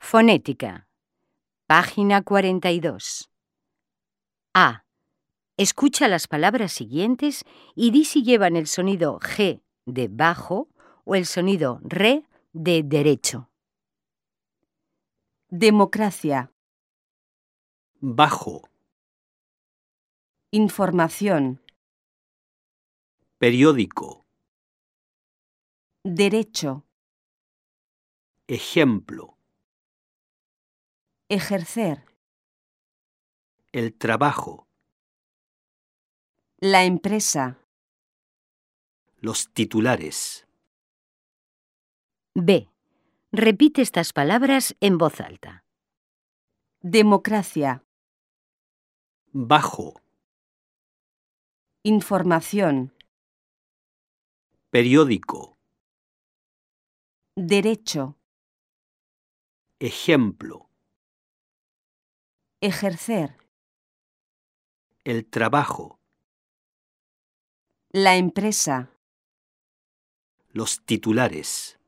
Fonética. Página 42. A. Escucha las palabras siguientes y di si llevan el sonido G de bajo o el sonido RE de derecho. Democracia. Bajo. Información. Periódico. Derecho. Ejemplo. Ejercer. El trabajo. La empresa. Los titulares. B. Repite estas palabras en voz alta. Democracia. Bajo. Información. Periódico. Derecho. Ejemplo. Ejercer. El trabajo. La empresa. Los titulares.